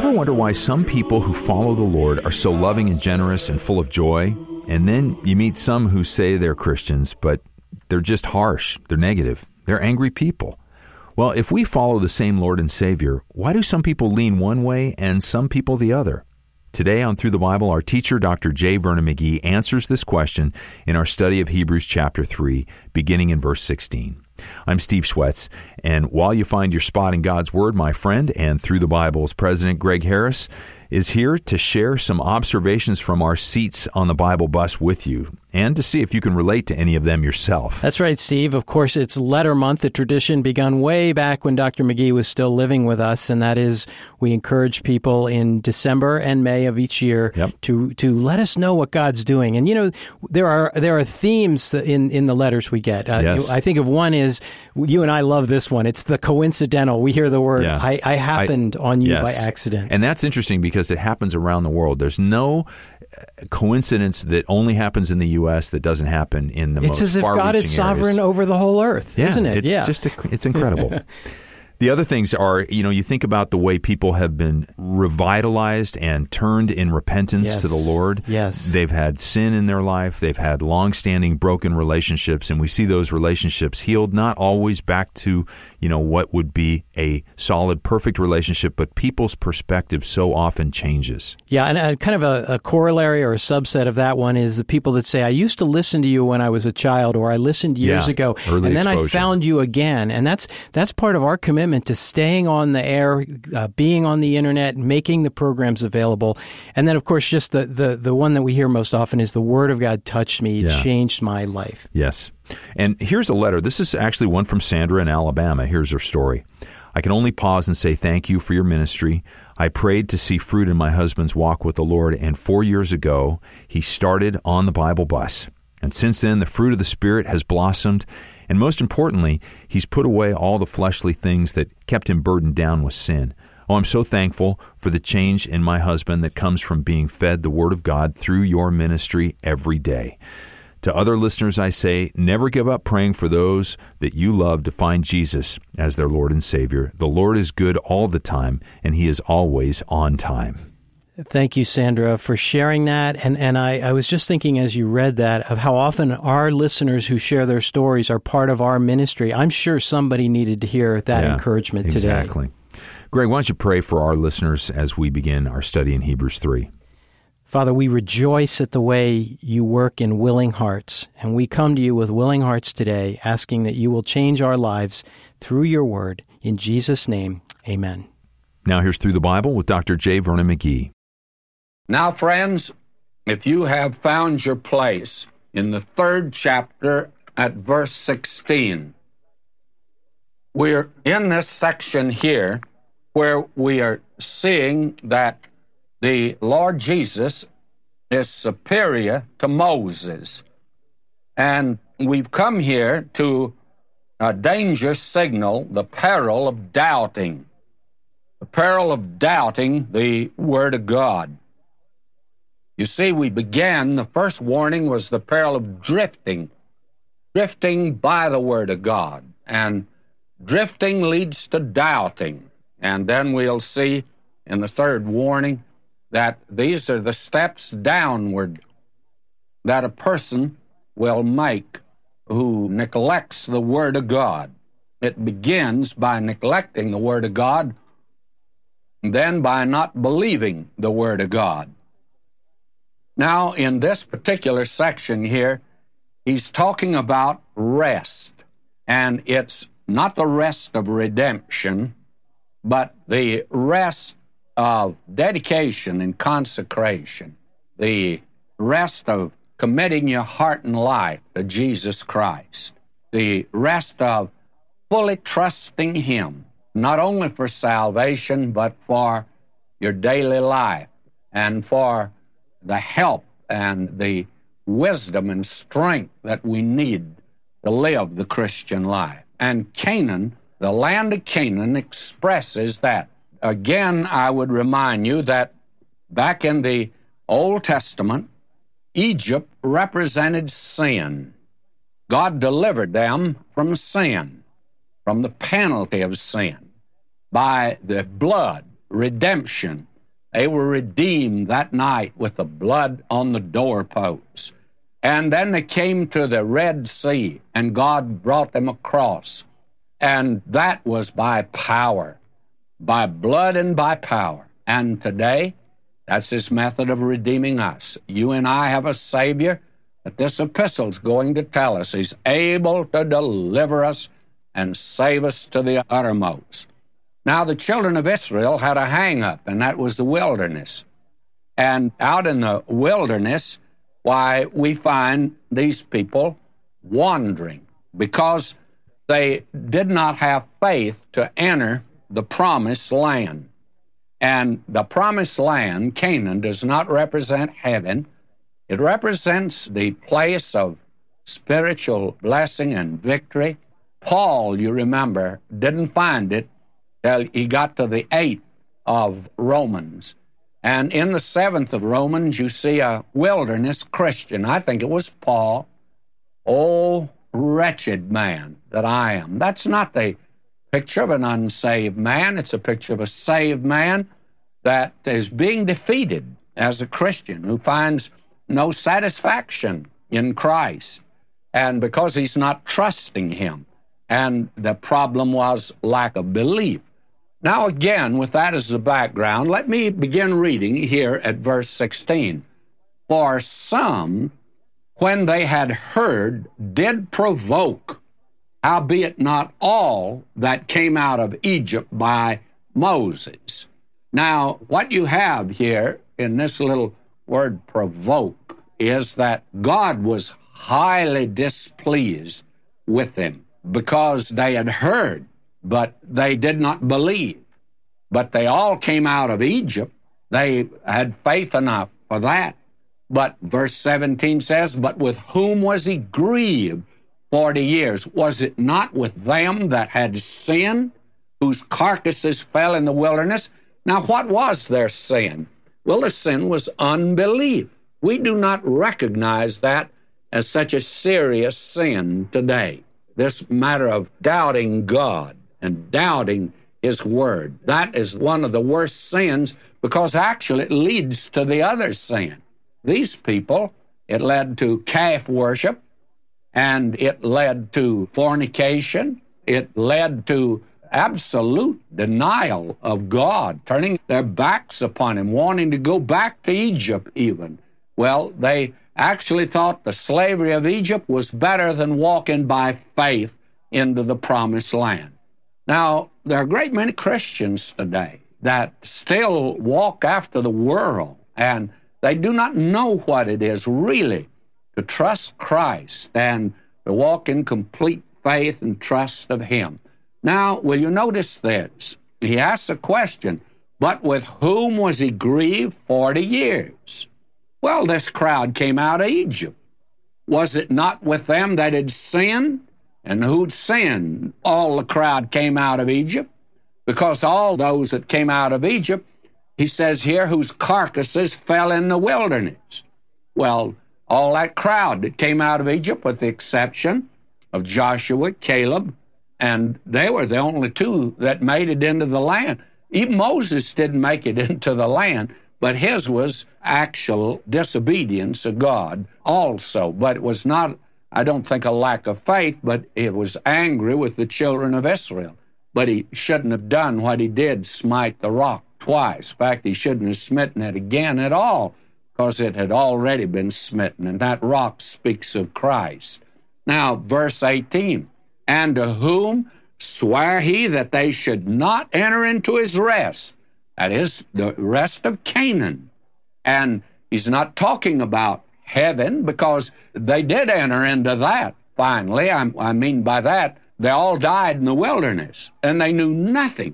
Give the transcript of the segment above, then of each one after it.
ever wonder why some people who follow the Lord are so loving and generous and full of joy? And then you meet some who say they're Christians, but they're just harsh, they're negative, they're angry people. Well, if we follow the same Lord and Savior, why do some people lean one way and some people the other? Today on Through the Bible, our teacher, Dr. J. Vernon McGee, answers this question in our study of Hebrews chapter 3, beginning in verse 16. I'm Steve Schwetz, and while you find your spot in God's Word, my friend, and Through the Bible's President Greg Harris is here to share some observations from our seats on the Bible bus with you, and to see if you can relate to any of them yourself. That's right, Steve. Of course, it's Letter Month, a tradition begun way back when Dr. McGee was still living with us, and that is we encourage people in December and May of each year to let us know what God's doing. And, you know, there are themes in the letters we get. Yes. I think of one is, you and I love this one. It's the coincidental. We hear the word, I happened on you by accident. And that's interesting because it happens around the world. There's no coincidence that only happens in the U.S. that doesn't happen in the most far-reaching areas. It's as if God is sovereign over the whole earth, isn't it? It's incredible. The other things are, you think about the way people have been revitalized and turned in repentance to the Lord. Yes. They've had sin in their life. They've had long-standing broken relationships, and we see those relationships healed, not always back to, what would be a solid, perfect relationship, but people's perspective so often changes. Yeah, and kind of a corollary or a subset of that one is the people that say, I used to listen to you when I was a child, or I listened years ago, and then I found you again. And that's part of our commitment to staying on the air, being on the internet, making the programs available. And then, of course, just the one that we hear most often is the Word of God touched me, it changed my life. Yes. And here's a letter. This is actually one from Sandra in Alabama. Here's her story. I can only pause and say thank you for your ministry. I prayed to see fruit in my husband's walk with the Lord, and 4 years ago, he started on the Bible bus. And since then, the fruit of the Spirit has blossomed. And most importantly, he's put away all the fleshly things that kept him burdened down with sin. Oh, I'm so thankful for the change in my husband that comes from being fed the Word of God through your ministry every day. To other listeners, I say, never give up praying for those that you love to find Jesus as their Lord and Savior. The Lord is good all the time, and He is always on time. Thank you, Sandra, for sharing that. And I was just thinking as you read that of how often our listeners who share their stories are part of our ministry. I'm sure somebody needed to hear that encouragement today. Exactly. Greg, why don't you pray for our listeners as we begin our study in Hebrews 3? Father, we rejoice at the way you work in willing hearts, and we come to you with willing hearts today, asking that you will change our lives through your word. In Jesus' name, amen. Now here's Through the Bible with Dr. J. Vernon McGee. Now, friends, if you have found your place in the 3rd chapter at verse 16, we're in this section here where we are seeing that the Lord Jesus is superior to Moses. And we've come here to a danger signal, the peril of doubting. The peril of doubting the Word of God. You see, we began, the first warning was the peril of drifting by the Word of God. And drifting leads to doubting. And then we'll see in the 3rd warning that these are the steps downward that a person will make who neglects the Word of God. It begins by neglecting the Word of God, and then by not believing the Word of God. Now, in this particular section here, he's talking about rest, and it's not the rest of redemption, but the rest of dedication and consecration, the rest of committing your heart and life to Jesus Christ, the rest of fully trusting Him, not only for salvation, but for your daily life and for the help and the wisdom and strength that we need to live the Christian life. And Canaan, the land of Canaan, expresses that. Again, I would remind you that back in the Old Testament, Egypt represented sin. God delivered them from sin, from the penalty of sin, by the blood, redemption, They were redeemed that night with the blood on the doorposts. And then they came to the Red Sea, and God brought them across. And that was by power, by blood and by power. And today, that's His method of redeeming us. You and I have a Savior that this epistle's going to tell us. He's able to deliver us and save us to the uttermost. Now, the children of Israel had a hang-up, and that was the wilderness. And out in the wilderness, why, we find these people wandering because they did not have faith to enter the promised land. And the promised land, Canaan, does not represent heaven. It represents the place of spiritual blessing and victory. Paul, you remember, didn't find it till he got to the 8th of Romans. And in the 7th of Romans, you see a wilderness Christian. I think it was Paul. Oh, wretched man that I am. That's not the picture of an unsaved man. It's a picture of a saved man that is being defeated as a Christian who finds no satisfaction in Christ, and because he's not trusting Him. And the problem was lack of belief. Now again, with that as the background, let me begin reading here at verse 16. For some, when they had heard, did provoke, howbeit not all that came out of Egypt by Moses. Now, what you have here in this little word provoke is that God was highly displeased with them because they had heard, but they did not believe. But they all came out of Egypt. They had faith enough for that. But verse 17 says, but with whom was He grieved 40 years? Was it not with them that had sinned, whose carcasses fell in the wilderness? Now, what was their sin? Well, the sin was unbelief. We do not recognize that as such a serious sin today. This matter of doubting God and doubting His Word. That is one of the worst sins because actually it leads to the other sin. These people, it led to calf worship, and it led to fornication. It led to absolute denial of God, turning their backs upon Him, wanting to go back to Egypt even. Well, they actually thought the slavery of Egypt was better than walking by faith into the promised land. Now, there are a great many Christians today that still walk after the world, and they do not know what it is really to trust Christ and to walk in complete faith and trust of Him. Now, will you notice this? He asks a question, but with whom was He grieved 40 years? Well, this crowd came out of Egypt. Was it not with them that had sinned? And who'd sinned? All the crowd came out of Egypt, because all those that came out of Egypt, he says here, whose carcasses fell in the wilderness. Well, all that crowd that came out of Egypt, with the exception of Joshua, Caleb, and they were the only two that made it into the land. Even Moses didn't make it into the land, but his was actual disobedience of God also. But it was not, I don't think, a lack of faith, but it was angry with the children of Israel. But he shouldn't have done what he did, smite the rock twice. In fact, he shouldn't have smitten it again at all, because it had already been smitten, and that rock speaks of Christ. Now, verse 18, and to whom sware he that they should not enter into his rest? That is, the rest of Canaan. And he's not talking about heaven, because they did enter into that finally. I mean by that, they all died in the wilderness, and they knew nothing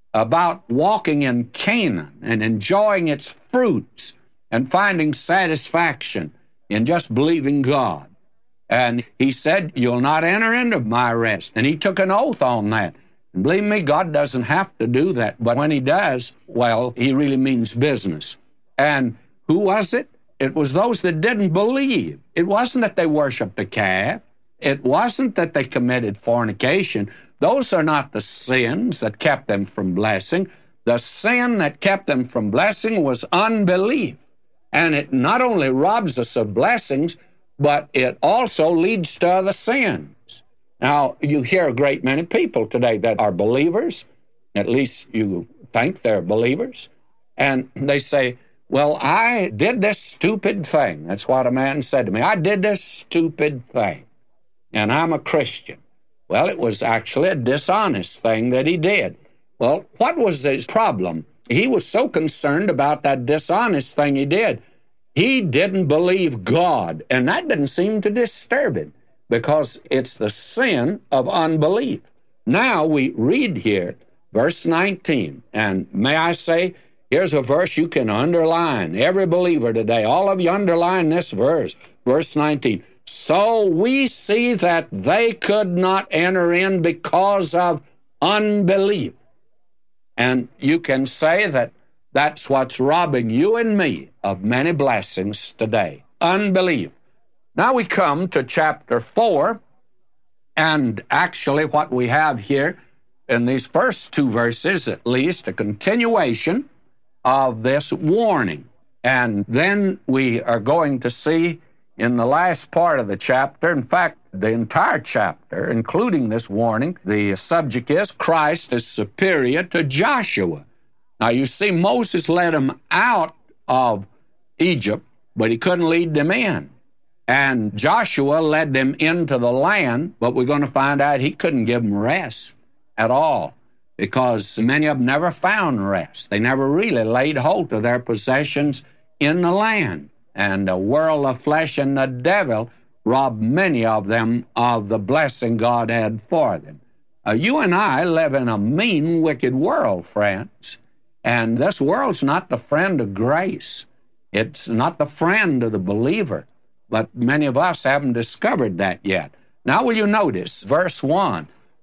about walking in Canaan and enjoying its fruits and finding satisfaction in just believing God. And he said, you'll not enter into my rest. And he took an oath on that. And believe me, God doesn't have to do that. But when he does, well, he really means business. And who was it? It was those that didn't believe. It wasn't that they worshiped a calf. It wasn't that they committed fornication. Those are not the sins that kept them from blessing. The sin that kept them from blessing was unbelief. And it not only robs us of blessings, but it also leads to other sins. Now, you hear a great many people today that are believers, at least you think they're believers, and they say, well, I did this stupid thing. That's what a man said to me. I did this stupid thing, and I'm a Christian. Well, it was actually a dishonest thing that he did. Well, what was his problem? He was so concerned about that dishonest thing he did. He didn't believe God, and that didn't seem to disturb him because it's the sin of unbelief. Now we read here, verse 19, and may I say, here's a verse you can underline. Every believer today, all of you underline this verse, verse 19. So we see that they could not enter in because of unbelief. And you can say that that's what's robbing you and me of many blessings today, unbelief. Now we come to chapter 4, and actually what we have here in these first two verses, at least, a continuation of this warning. And then we are going to see in the last part of the chapter, in fact, the entire chapter, including this warning, the subject is Christ is superior to Joshua. Now, you see, Moses led them out of Egypt, but he couldn't lead them in. And Joshua led them into the land, but we're going to find out he couldn't give them rest at all, because many of them never found rest. They never really laid hold of their possessions in the land. And the world of flesh and the devil robbed many of them of the blessing God had for them. You and I live in a mean, wicked world, friends. And this world's not the friend of grace. It's not the friend of the believer. But many of us haven't discovered that yet. Now will you notice, verse 1,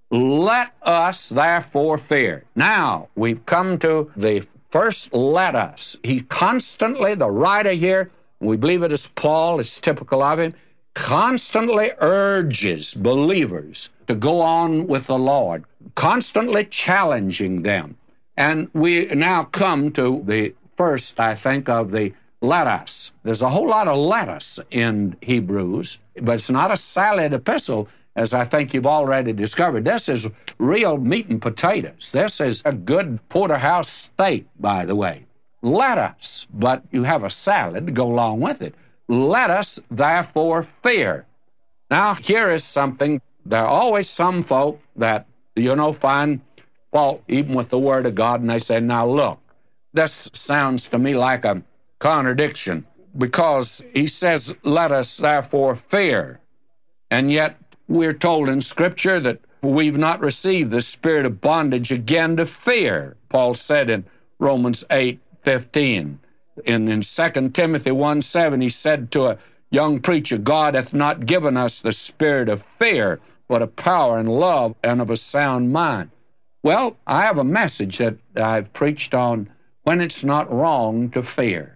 let us therefore fear. Now, we've come to the first let us. He constantly, the writer here, we believe it is Paul, it's typical of him, constantly urges believers to go on with the Lord, constantly challenging them. And we now come to the first, I think, of the let us. There's a whole lot of let us in Hebrews, but it's not a salad epistle, as I think you've already discovered. This is real meat and potatoes. This is a good porterhouse steak, by the way. Let us, but you have a salad to go along with it. Let us therefore fear. Now, here is something. There are always some folk that, find fault even with the Word of God, and they say, now look, this sounds to me like a contradiction, because he says, let us therefore fear. And yet we're told in Scripture that we've not received the spirit of bondage again to fear. Paul said in Romans 8:15. In 2 Timothy 1:7, he said to a young preacher, God hath not given us the spirit of fear, but of power and love and of a sound mind. Well, I have a message that I've preached on when it's not wrong to fear.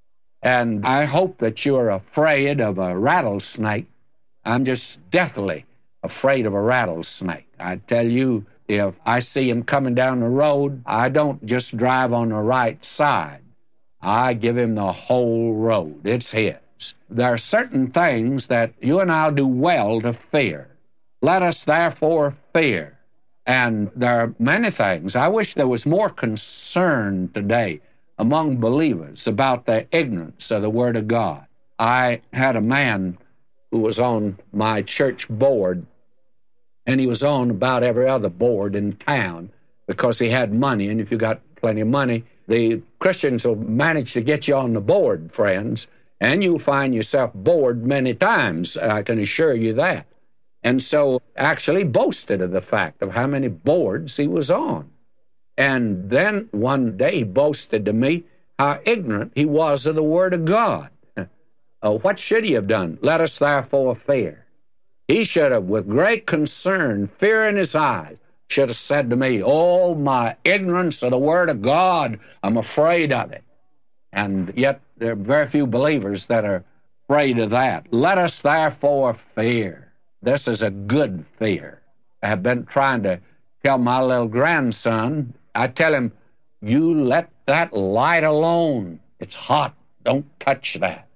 And I hope that you're afraid of a rattlesnake. I'm just deathly afraid of a rattlesnake. I tell you, if I see him coming down the road, I don't just drive on the right side. I give him the whole road. It's his. There are certain things that you and I'll do well to fear. Let us therefore fear. And there are many things. I wish there was more concern today among believers about their ignorance of the Word of God. I had a man who was on my church board, and he was on about every other board in town because he had money, and if you got plenty of money, the Christians will manage to get you on the board, friends, and you'll find yourself bored many times, I can assure you that. And so actually boasted of the fact of how many boards he was on. And then one day he boasted to me how ignorant he was of the Word of God. What should he have done? Let us therefore fear. He should have, with great concern, fear in his eyes, should have said to me, oh, my ignorance of the Word of God, I'm afraid of it. And yet there are very few believers that are afraid of that. Let us therefore fear. This is a good fear. I have been trying to tell my little grandson, I tell him, you let that light alone. It's hot. Don't touch that.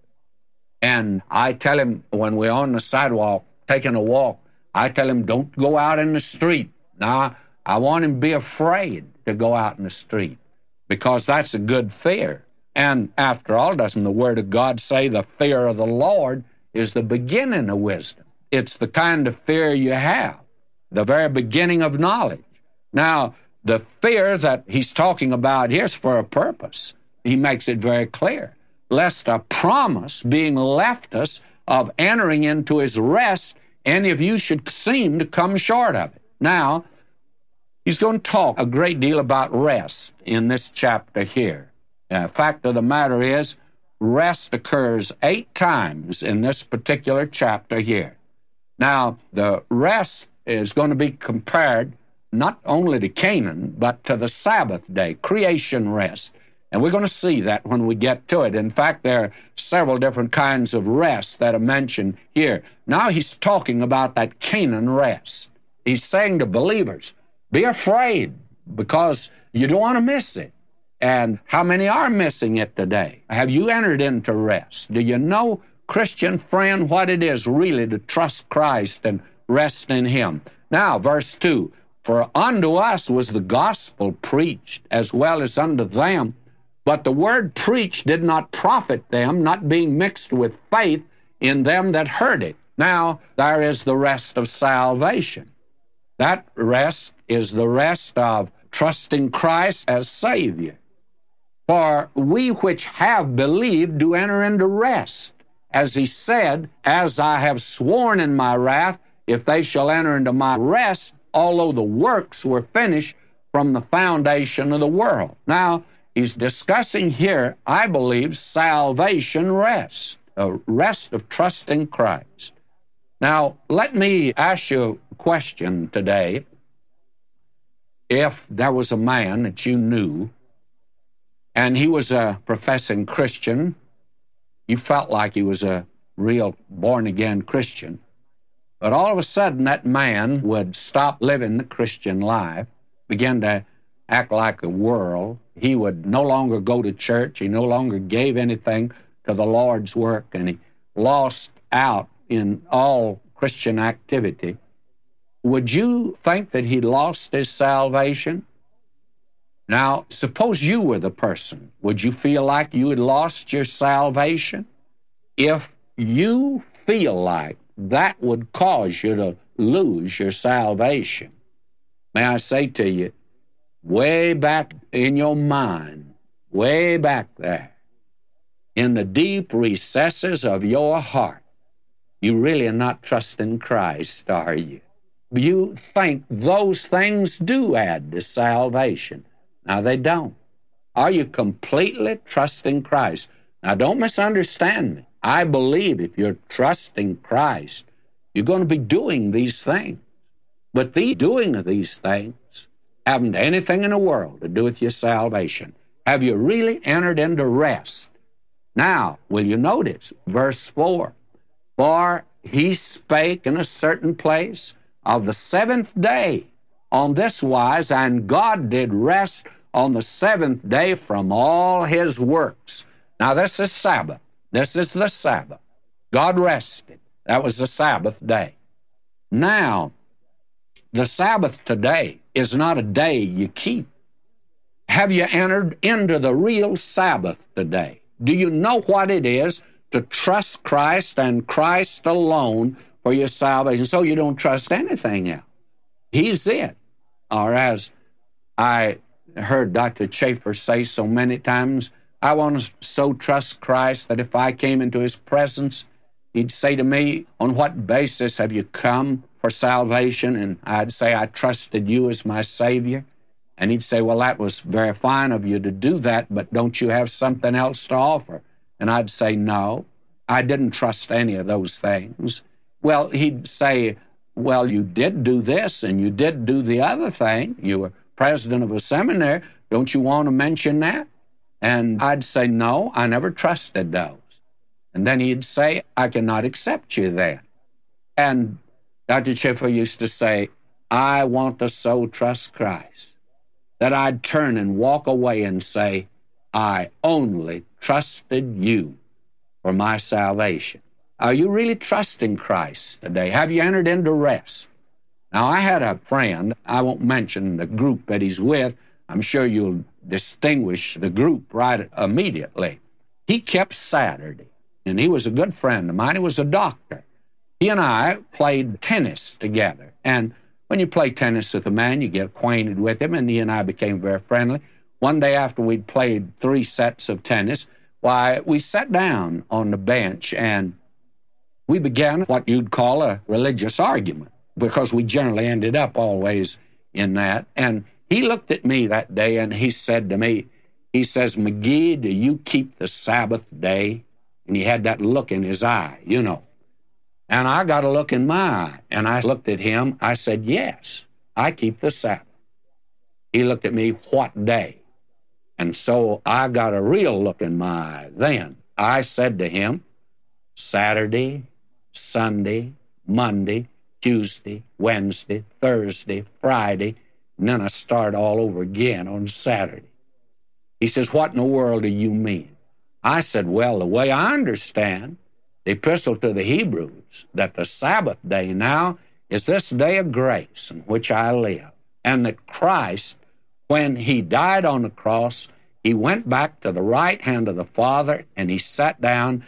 And I tell him when we're on the sidewalk taking a walk, I tell him, don't go out in the street. Now, I want him to be afraid to go out in the street because that's a good fear. And after all, doesn't the Word of God say the fear of the Lord is the beginning of wisdom? It's the kind of fear you have, the very beginning of knowledge. Now, the fear that he's talking about here is for a purpose. He makes it very clear. Lest a promise being left us of entering into his rest, any of you should seem to come short of it. Now, he's going to talk a great deal about rest in this chapter here. Fact of the matter is, rest occurs 8 times in this particular chapter here. Now, the rest is going to be compared not only to Canaan, but to the Sabbath day, creation rest. And we're going to see that when we get to it. In fact, there are several different kinds of rest that are mentioned here. Now he's talking about that Canaan rest. He's saying to believers, be afraid because you don't want to miss it. And how many are missing it today? Have you entered into rest? Do you know, Christian friend, what it is really to trust Christ and rest in him? Now, verse 2, for unto us was the gospel preached as well as unto them, but the word preached did not profit them, not being mixed with faith in them that heard it. Now, there is the rest of salvation. That rest is the rest of trusting Christ as Savior. For we which have believed do enter into rest. As he said, as I have sworn in my wrath, if they shall enter into my rest, although the works were finished from the foundation of the world. Now, he's discussing here, I believe, salvation rest, a rest of trusting Christ. Now, let me ask you a question today. If there was a man that you knew, and he was a professing Christian, you felt like he was a real born-again Christian, but all of a sudden that man would stop living the Christian life, begin to act like the world. He would no longer go to church. He no longer gave anything to the Lord's work, and he lost out in all Christian activity. Would you think that he lost his salvation? Now, suppose you were the person. Would you feel like you had lost your salvation? If you feel like that would cause you to lose your salvation, may I say to you, way back in your mind, way back there, in the deep recesses of your heart, you really are not trusting Christ, are you? You think those things do add to salvation. Now, they don't. Are you completely trusting Christ? Now, don't misunderstand me. I believe if you're trusting Christ, you're going to be doing these things. But the doing of these things haven't anything in the world to do with your salvation. Have you really entered into rest? Now, will you notice verse 4? For he spake in a certain place of the 7th day on this wise, and God did rest on the 7th day from all his works. Now, this is Sabbath. This is the Sabbath. God rested. That was the Sabbath day. Now, the Sabbath today is not a day you keep. Have you entered into the real Sabbath today? Do you know what it is to trust Christ and Christ alone for your salvation, so you don't trust anything else? He's it. Or as I heard Dr. Chafer say so many times, I want to so trust Christ that if I came into his presence, he'd say to me, on what basis have you come for salvation? And I'd say, I trusted you as my Savior. And he'd say, well, that was very fine of you to do that, but don't you have something else to offer? And I'd say, no, I didn't trust any of those things. Well, he'd say, well, you did do this and you did do the other thing. You were president of a seminary. Don't you want to mention that? And I'd say, no, I never trusted those. And then he'd say, I cannot accept you then. And Dr. Chafer used to say, I want to so trust Christ that I'd turn and walk away and say, I only trusted you for my salvation. Are you really trusting Christ today? Have you entered into rest? Now, I had a friend, I won't mention the group that he's with. I'm sure you'll distinguish the group right immediately. He kept Saturday, and he was a good friend of mine. He was a doctor. He and I played tennis together, and when you play tennis with a man, you get acquainted with him, and he and I became very friendly. One day after we'd played 3 sets of tennis, why, we sat down on the bench, and we began what you'd call a religious argument, because we generally ended up always in that. And he looked at me that day, and he said to me, he says, McGee, do you keep the Sabbath day? And he had that look in his eye, you know. And I got a look in my eye, and I looked at him. I said, yes, I keep the Sabbath. He looked at me, what day? And so I got a real look in my eye then. I said to him, Saturday, Sunday, Monday, Tuesday, Wednesday, Thursday, Friday, and then I start all over again on Saturday. He says, what in the world do you mean? I said, well, the way I understand the Epistle to the Hebrews, that the Sabbath day now is this day of grace in which I live, and that Christ, when he died on the cross, he went back to the right hand of the Father, and he sat down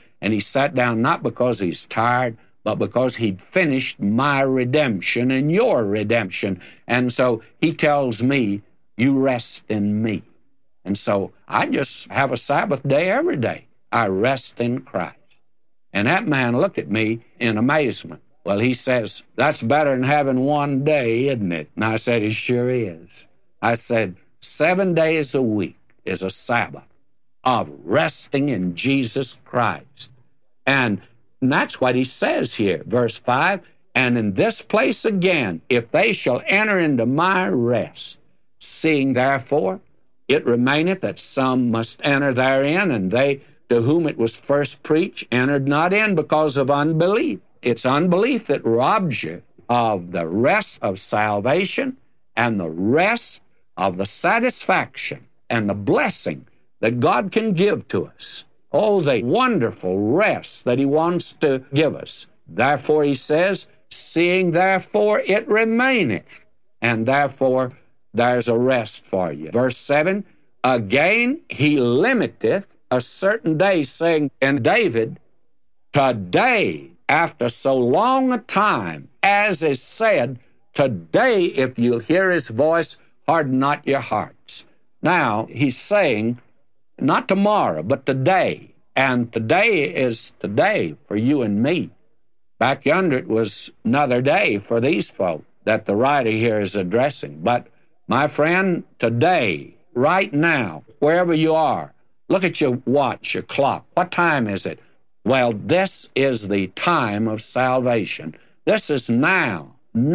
not because he's tired, but because he'd finished my redemption and your redemption. And so he tells me, you rest in me. And so I just have a Sabbath day every day. I rest in Christ. And that man looked at me in amazement. Well, he says, that's better than having one day, isn't it? And I said, it sure is. I said, 7 days a week is a Sabbath of resting in Jesus Christ. And that's what he says here, verse 5, and in this place again, if they shall enter into my rest, seeing therefore it remaineth that some must enter therein, and they to whom it was first preached entered not in because of unbelief. It's unbelief that robs you of the rest of salvation and the rest of the satisfaction and the blessing that God can give to us. Oh, the wonderful rest that he wants to give us. Therefore, he says, seeing therefore it remaineth, and therefore there's a rest for you. Verse 7, again he limiteth a certain day, saying, and David, today, after so long a time, as is said, today, if you'll hear his voice, harden not your hearts. Now, he's saying, not tomorrow, but today. And today is today for you and me. Back yonder, it was another day for these folk that the writer here is addressing. But, my friend, today, right now, wherever you are, look at your watch, your clock. What time is it? Well, this is the time of salvation. This is now,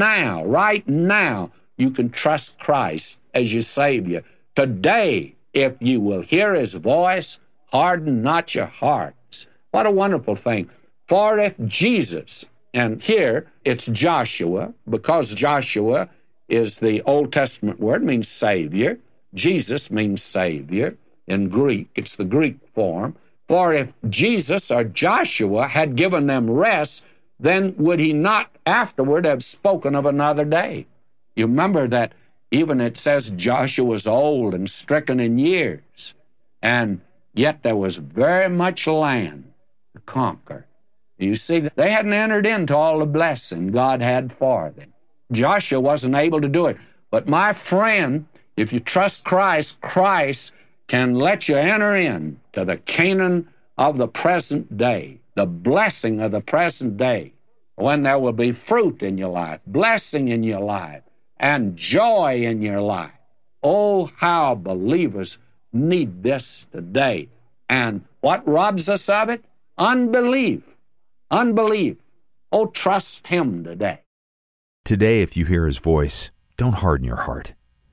right now, you can trust Christ as your Savior. Today, if you will hear his voice, harden not your hearts. What a wonderful thing. For if Jesus, and here it's Joshua, because Joshua is the Old Testament word, means Savior. Jesus means Savior in Greek. It's the Greek form. For if Jesus or Joshua had given them rest, then would he not afterward have spoken of another day? You remember that even it says Joshua was old and stricken in years, and yet there was very much land to conquer. You see, they hadn't entered into all the blessing God had for them. Joshua wasn't able to do it. But my friend, if you trust Christ, Christ can let you enter in to the Canaan of the present day, the blessing of the present day, when there will be fruit in your life, blessing in your life, and joy in your life. Oh, how believers need this today. And what robs us of it? Unbelief. Unbelief. Oh, trust him today. Today, if you hear his voice, don't harden your heart.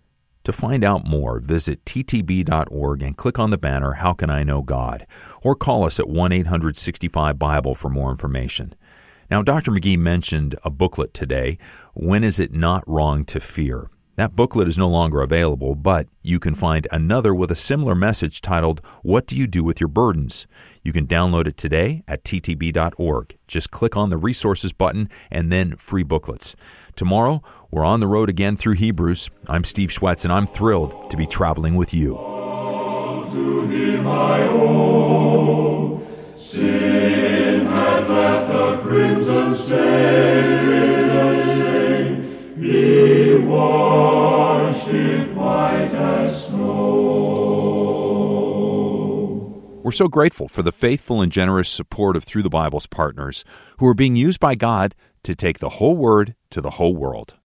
To find out more, visit ttb.org and click on the banner, How Can I Know God? Or call us at 1-800-65-BIBLE for more information. Now, Dr. McGee mentioned a booklet today, When Is It Not Wrong to Fear? That booklet is no longer available, but you can find another with a similar message titled, What Do You Do With Your Burdens? You can download it today at ttb.org. Just click on the Resources button and then Free Booklets. Tomorrow, we're on the road again through Hebrews. I'm Steve Schwetz, and I'm thrilled to be traveling with you. To him I owe. Sin had left a crimson stain. He washed it white as snow. We're so grateful for the faithful and generous support of Through the Bible's partners who are being used by God to take the whole Word to the whole world.